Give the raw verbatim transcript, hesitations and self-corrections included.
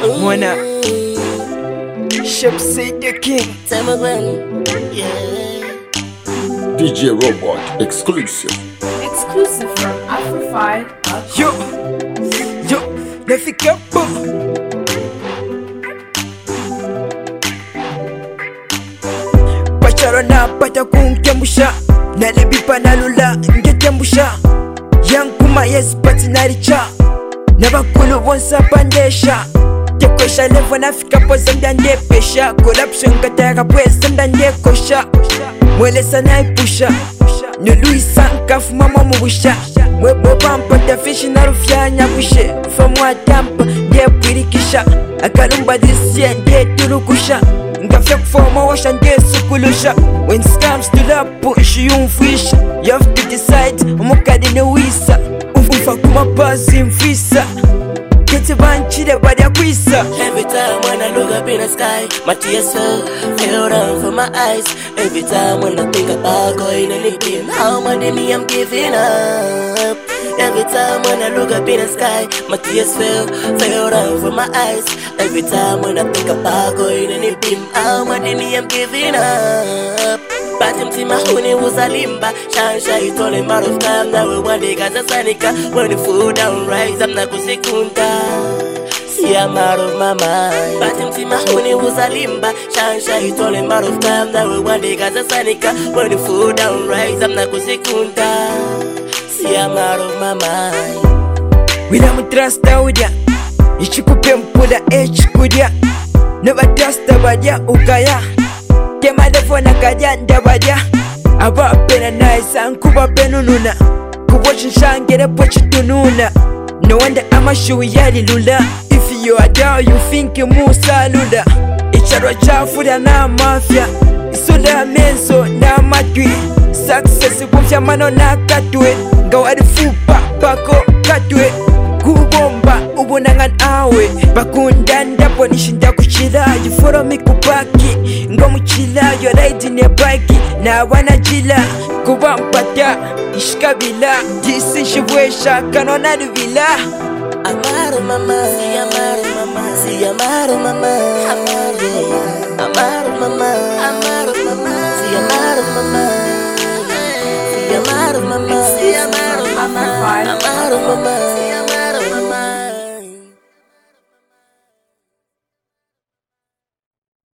Mwana Shep said the king. Yeah. D J Robot exclusive. Exclusive from Afrofi. Yo, yo, nafika po. Pacharo na pata kunkembusha, nalebipa nalula ngekembusha. Yankuma yes pati naricha, nabakulu bonsa pandesha. Tekosha levo nafika po zenda ndepesha. Corruption kataka pwe zenda ndekosha. Mwele sana ipusha, nuluisa nkafu mama mubusha. Mwebo pampa tafishi na rufya nyabushe. Famwa tampa ndiye kwirikisha. Akalumba disiye ndiye turukusha. Ngafya kufoma washa ndiye sukulusha. When it comes to that push yumfisha. You have to decide umukadi ne wisa. Umfa kumapazi mfisa. Kete banchile bada kwisa. Every time when I look up in the sky, my tears fell, fell down from my eyes. Every time when I think about going anything, how much of me I'm giving up. Every time when I look up in the sky, my tears fell, fell down from my eyes. Every time when I think about going anything, how much of me I'm giving up. Batim tima huni uzalimba, shansha itole matter of time. Now we one day gaza sanika, when the food down rise, I'm not kusekunda. See I'm out of my mind. Batim tima huni uzalimba, shansha itole matter of time. Now we one day gaza sanika, when the food down rise, I'm not kusekunda. See I'm out of my mind. Wila mutrasta udia, ichikupe mpula echikudia. Never trust abadia ukaya. Kema defo na kadia ndabadya. Aba pena naisa nkuba penununa. Kubochi shangere pochi tununa. No wonder ama shui yali lula. If you are down you think musa lula. Icharo chafuda na mafia. Isoda menso na matwi. Success kumfya mano na katwe. Ngawari fupa pako katwe. Kubomba ubunangan awe. Bakundanda po nishinda kuchila. You follow me kupaki. Ngomuchila you riding a bike. Na wanajila kubampata ishkabila. Jisi shivwesha kanona nuvila. Amaro mama, si amaro mama, si amaro mama, amaro mama, amaro mama, amaro.